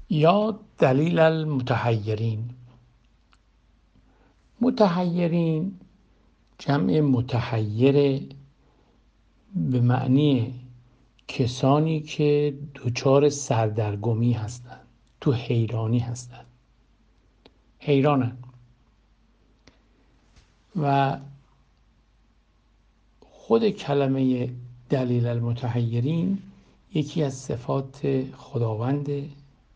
یا دلیل المتحیرین. متحیرین جمع متحیر به معنی کسانی که دچار سردرگمی هستند، تو حیرانی هستند، حیرانند. و خود کلمه دلیل المتحیرین یکی از صفات خداونده،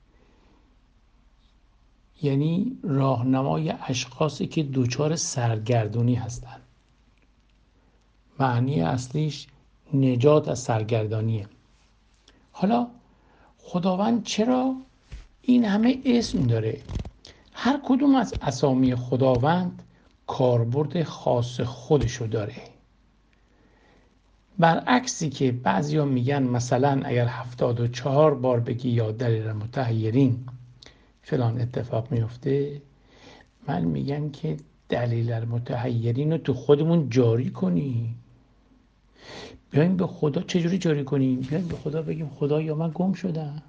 یعنی راهنمای اشخاصی که دچار سرگردونی هستند. معنی اصلیش نجات از سرگردانیه. حالا خداوند چرا این همه اسم داره؟ هر کدوم از اسامی خداوند کاربرد خاص خودشو داره. برعکسی که بعضیا میگن مثلا اگر 74 بار بگی یا دلیل متحیرین فلان اتفاق میفته، من میگم که دلیل المتحیرین رو تو خودمون جاری کنی. بیایم به خدا چجوری جاری کنیم؟ بیایم به خدا بگیم خدایا من گم شدم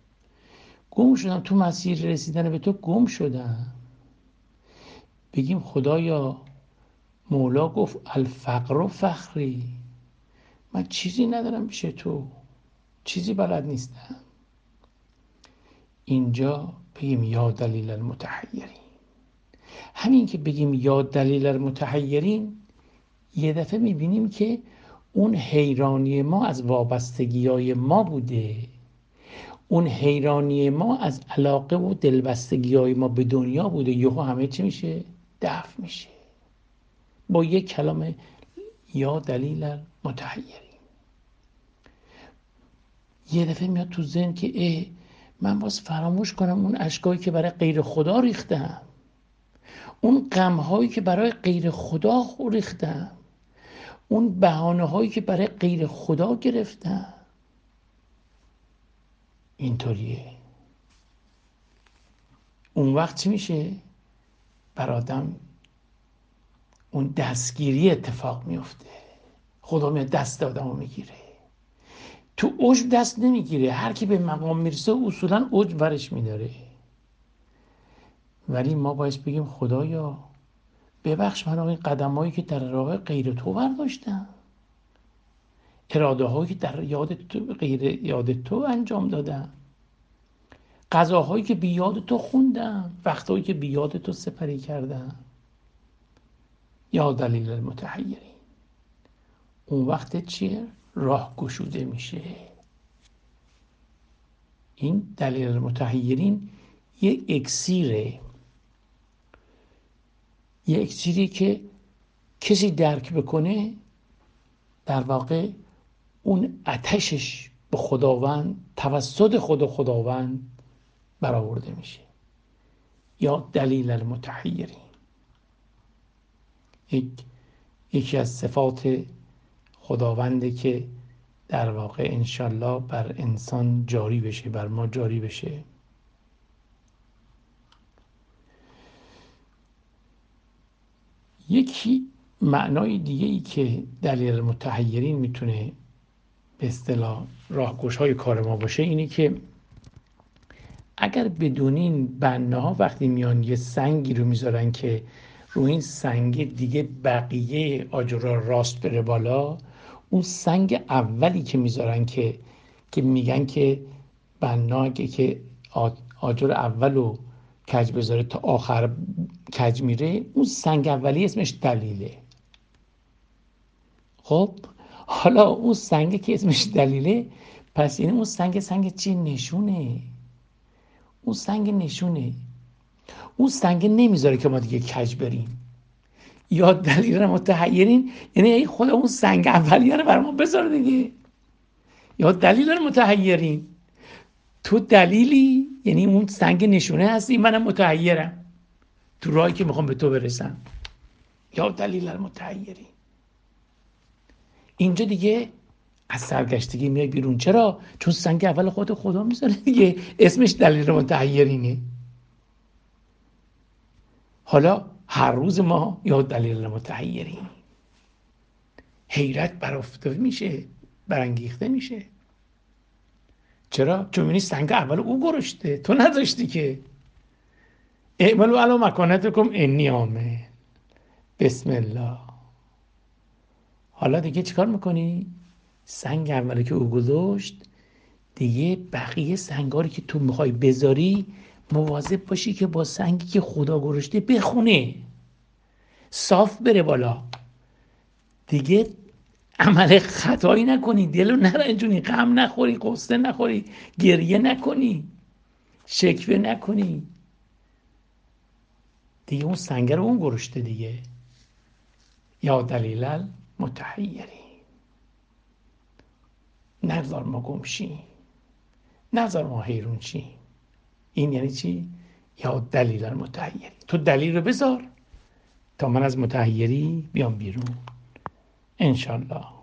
تو مسیر رسیدن به تو گم شدم. بگیم خدایا مولا گفت الفقر و فخری، من چیزی ندارم پیش تو، چیزی بلد نیستم. اینجا بگیم یا دلیل المتحیرین. همین که بگیم یا دلیل المتحیرین، یه دفعه میبینیم که اون حیرانی ما از وابستگی‌های ما بوده، اون حیرانی ما از علاقه و دلبستگی‌های ما به دنیا بوده، یهو همه چی میشه؟ دفع میشه با یک کلمه یا دلیل المتحیرین. یه دفعه میاد تو ذهن که من باز فراموش کنم اون اشکایی که برای غیر خدا ریختم، اون غم‌هایی که برای غیر خدا ریختم، اون بهانه‌هایی که برای غیر خدا گرفتم. اینطوریه. اون وقت چی میشه؟ بر آدم اون دستگیری اتفاق میفته. خدا میاد دست آدمو میگیره. تو عجب دست نمیگیره، هر کی به مقام میرسه اصولا عجب ورش میداره. ولی ما باید بگیم خدایا ببخش من این قدمایی که در راه غیر تو برداشتم، اراده هایی که در یاد تو غیر یاد تو انجام دادم، غذاهایی که بی یاد تو خوندم، وقتهایی که بی یاد تو سپری کردم. یا دلیل المتحیرین. اون وقت چیه؟ راه گشوده میشه. این دلیل المتحیرین یه اکسیره، یه اکسیری که کسی درک بکنه در واقع اون آتشش به خداوند توسط خداوند برآورده میشه. یا دلیل المتحیرین یکی از صفات خداونده که در واقع انشالله بر انسان جاری بشه، بر ما جاری بشه. یکی معنای دیگه ای که دلیل المتحیرین میتونه به اصطلاح راهگشای کار ما باشه اینه که اگر بدونین بناها وقتی میان یه سنگی رو میذارن که روی این سنگ دیگه بقیه آجرها راست بره بالا، اون سنگ اولی که میذارن که میگن که بنا اگه که آجر اولو کج بذاره تا آخر کج میره، اون سنگ اولی اسمش دلیله. خب حالا اون سنگ که اسمش دلیله، پس یعنی اون سنگ چی؟ نشونه. اون سنگ نشونه، اون سنگ نمیذاره که ما دیگه کج بریم. یا دلیل متحیرین یعنی خود اون سنگ اولیه رو بر ما بذار دیگه. یا دلیل متحیرین تو دلیلی، یعنی اون سنگ نشونه هستی، منم متحیرم تو راهی که میخوام به تو برسم. یا دلیل متحیرین. اینجا دیگه از سرگشتگی میای بیرون. چرا؟ چون سنگ اول خدا میذاره دیگه، اسمش دلیل متحیرینه. حالا هر روز ما یا دلیل متحیرین، حیرت برافته میشه، برانگیخته میشه. چرا؟ چون می‌بینی سنگ اول او گرشته، تو نذاشتی که. اعملوا علی مکانتکم انی عامل. بسم الله. حالا دیگه چیکار میکنی؟ سنگ اولی که او گذاشت، دیگه بقیه سنگاری که تو میخوای بذاری مواظب باشی که با سنگی که خدا گذاشته بخونه، صاف بره بالا. دیگه عمل خطایی نکنی، دلو نرنجونی، غم نخوری، قصه نخوری، گریه نکنی، شکوه نکنی. دیگه اون سنگ رو اون گذاشته دیگه. یا دلیل المتحیری، نذار ما گمشیم، نذار ما حیرون شیم. این یعنی چی؟ یا دلیل المتحیری، تو دلیل رو بذار تا من از متحیری بیام بیرون. انشالله.